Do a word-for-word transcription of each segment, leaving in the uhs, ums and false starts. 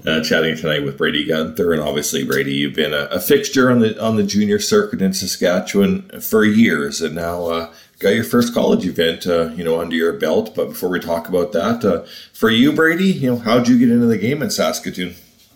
uh, chatting tonight with Brady Guenther, and obviously, Brady, you've been a, a fixture on the on the junior circuit in Saskatchewan for years, and now uh, got your first college event, uh, you know, under your belt. But before we talk about that, uh, for you, Brady, you know, how'd you get into the game in Saskatoon?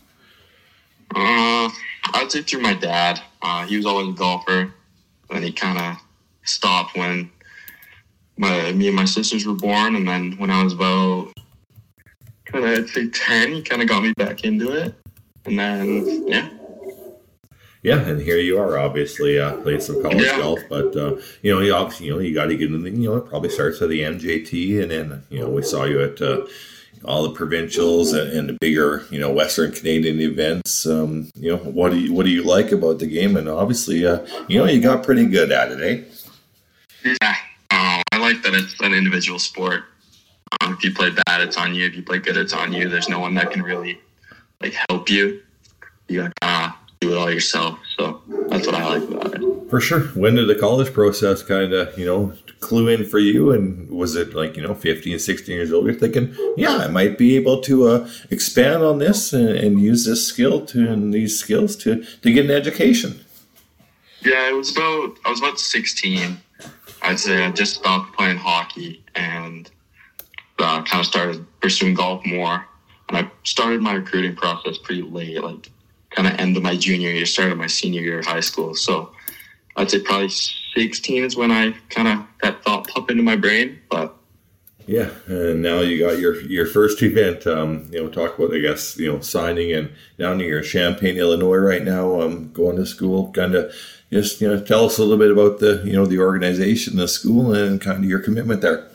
Uh, I'd say through my dad. Uh, he was always a golfer, and he kind of stopped when my me and my sisters were born, and then when I was about kind of I'd say ten, he kind of got me back into it, and then yeah. Yeah, and here you are, obviously, uh, playing some college Yeah. golf, but, uh, you know, you obviously, you know, you got to get in the, you know, it probably starts at the M J T, and then, you know, we saw you at uh, all the provincials and, and the bigger, you know, Western Canadian events. Um, you know, what do you, what do you like about the game? And obviously, uh, you know, you got pretty good at it, eh? Yeah, uh, I like that it's an individual sport. Um, if you play bad, it's on you. If you play good, it's on you. There's no one that can really, like, help you. You got to kind of do it all yourself. So that's what I like about it. For sure. When did the college process kind of, you know, clue in for you? And was it like, you know, fifteen, sixteen years old, you're thinking, yeah, I might be able to uh, expand on this and, and use this skill to and these skills to, to get an education? Yeah, it was about, I was about sixteen. I'd say I just stopped playing hockey and uh, kind of started pursuing golf more. And I started my recruiting process pretty late, like kind of end of my junior year, started my senior year of high school. So I'd say probably sixteen is when I kind of, that thought popped into my brain. But yeah, and now you got your your first event. Um, you know, talk about, I guess, you know, signing and down here in Champaign, Illinois right now, um, going to school. Kind of just, you know, tell us a little bit about the, you know, the organization, the school, and kind of your commitment there.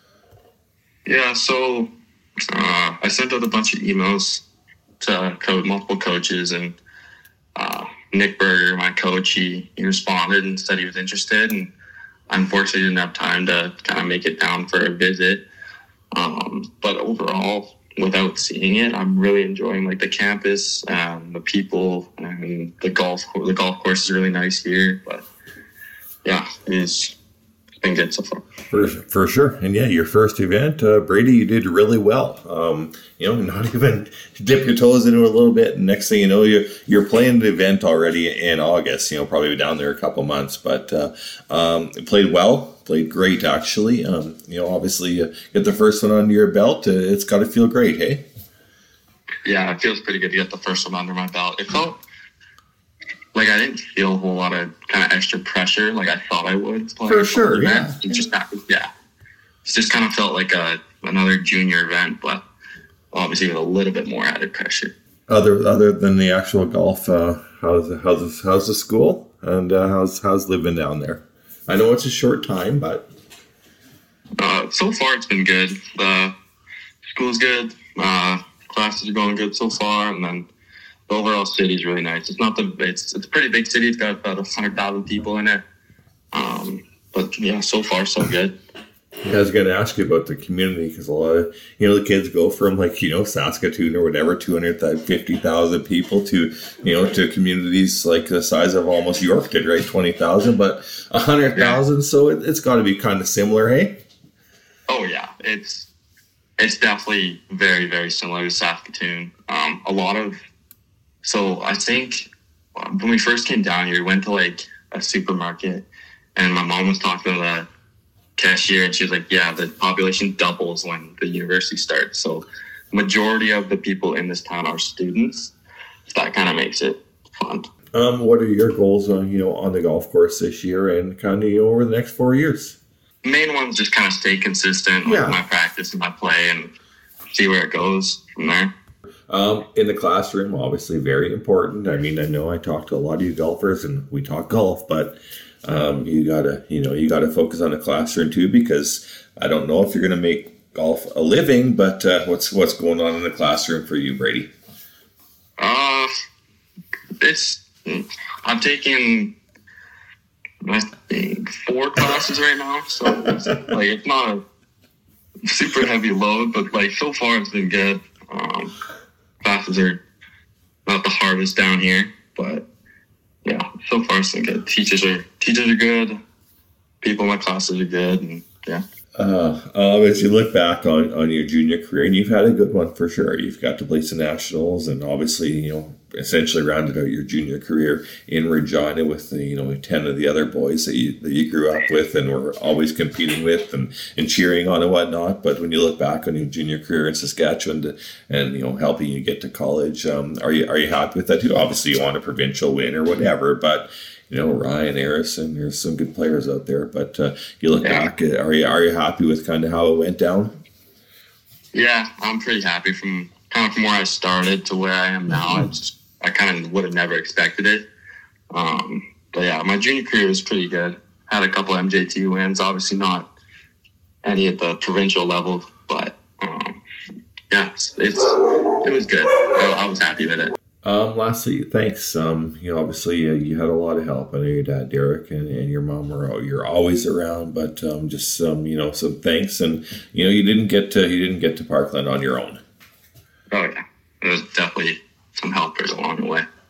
Yeah, so uh, I sent out a bunch of emails to co- multiple coaches, and uh, Nick Berger, my coach, he, he responded and said he was interested, and unfortunately didn't have time to kind of make it down for a visit. Um, but overall, without seeing it, I'm really enjoying like the campus and the people, and the golf. The golf course is really nice here. But yeah, it's been good so far. For, for sure. And yeah, your first event, uh, Brady, you did really well. Um, you know, not even dip your toes into it a little bit. And next thing you know, you're, you're playing the event already in August, you know, probably down there a couple months, but uh, um, played well, played great, actually. Um, you know, obviously, uh, get the first one under your belt. Uh, it's got to feel great, hey? Yeah, it feels pretty good to get the first one under my belt. It felt like I didn't feel a whole lot of kind of extra pressure like I thought I would. For sure, yeah. It just, yeah. It just kind of felt like a another junior event, but obviously with a little bit more added pressure. Other other than the actual golf, uh, how's how's how's the school and uh, how's how's living down there? I know it's a short time, but uh, so far it's been good. The school's good. Uh, classes are going good so far, and then the overall city is really nice. It's not the it's it's a pretty big city. It's got about a hundred thousand people in it. Um, but yeah, so far so good. I was going to ask you about the community, because a lot of, you know, the kids go from like, you know, Saskatoon or whatever, two hundred fifty thousand people to, you know, to communities like the size of almost York did, right? twenty thousand, but one hundred thousand. Yeah. So it, it's got to be kind of similar, hey? Oh, yeah. It's, it's definitely very, very similar to Saskatoon. Um, a lot of, so I think when we first came down here, we went to like a supermarket, and my mom was talking to the cashier, and she was like, yeah, the population doubles when the university starts. So majority of the people in this town are students. So that kind of makes it fun. Um, what are your goals on, you know, on the golf course this year and kind of, you know, over the next four years? The main one's just kind of stay consistent with yeah. my practice and my play and see where it goes from there. Um, in the classroom, obviously very important. I mean, I know I talk to a lot of you golfers and we talk golf, but um, you gotta, you know, you gotta focus on the classroom too, because I don't know if you're gonna make golf a living, but uh, what's what's going on in the classroom for you, Brady? Uh, it's I'm taking I think four classes right now, so it's, like it's not a super heavy load, but like so far it's been good. Um, classes are not the hardest down here, but yeah, so far it's been good. Teachers are teachers are good. People in my classes are good, and yeah. Uh, um, as you look back on, on your junior career, and you've had a good one for sure. You've got to play some nationals, and obviously, you know, essentially rounded out your junior career in Regina with the, you know, ten of the other boys that you that you grew up with and were always competing with and, and cheering on and whatnot. But when you look back on your junior career in Saskatchewan to, and you know, helping you get to college, um, are you are you happy with that too? Obviously, you want a provincial win or whatever, but you know, Ryan Harrison, there's some good players out there, but uh, you look yeah. back, are you are you happy with kind of how it went down? Yeah, I'm pretty happy from kind of from where I started to where I am now. Mm-hmm. I just I kind of would have never expected it. Um, but yeah, my junior career was pretty good. Had a couple M J T wins, obviously not any at the provincial level, but um, yeah, it's, it's it was good. I, I was happy with it. Um, lastly, thanks. Um, you know, obviously uh, you had a lot of help. I know your dad, Derek, and, and your mom were you're always around, but um, just some, you know, some thanks. And you know, you didn't get to you didn't get to Parkland on your own. Oh yeah, there was definitely some helpers along the way.